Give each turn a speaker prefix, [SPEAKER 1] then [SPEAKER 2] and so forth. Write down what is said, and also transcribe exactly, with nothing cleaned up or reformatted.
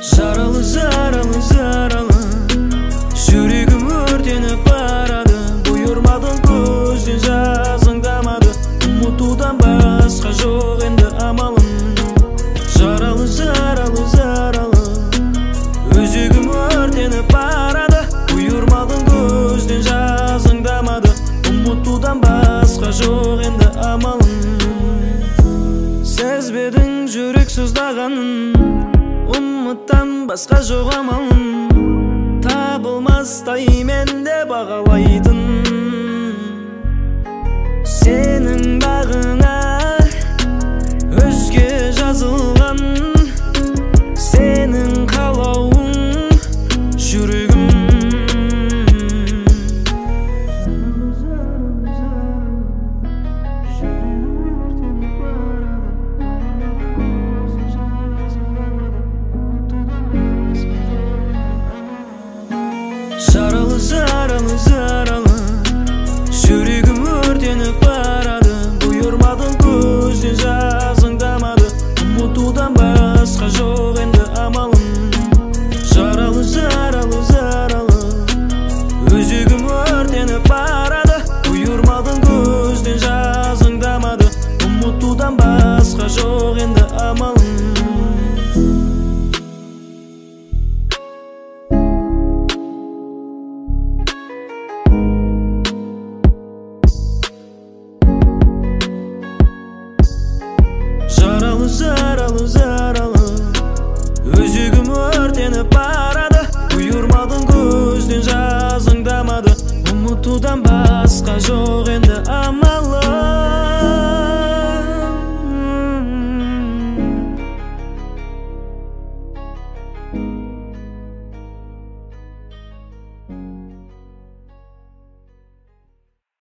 [SPEAKER 1] Жаралы, жаралы, жаралы, жүрегім өртеніп барады. Бұйырмадың көзден жазыңдамады, ұмытудан басқа жоқ енді амалым. Жаралы, жаралы, жаралы, өзегім өртеніп барады. Бұйырмадың көзден жазыңдамады, ұмытудан басқа жоқ енді амалым. Сезбедің жүрек сыздағанын, ұмыттан басқа жоқ амалым. Табылмастай менде бағалайтын сенің бағыңа өзге жазылған, сенің қалауың жүрегім. Жаралы, жаралы, жаралы, жүрегім өртеніп барады. Бұйырмадың көзден жазыңдамады, ұмытудан басқа жоқ енді амалым. Жаралы, жаралы, жаралы, өзегім өртеніп барады. Бұйырмадың көзден жазыңдамады, ұмытудан басқа жоқ енді амалым. Жаралы, жаралы, жаралы, өзегім өртеніп барады. Бұйырмадың көзден жазыңдамады, ұмытудан басқа жоқ.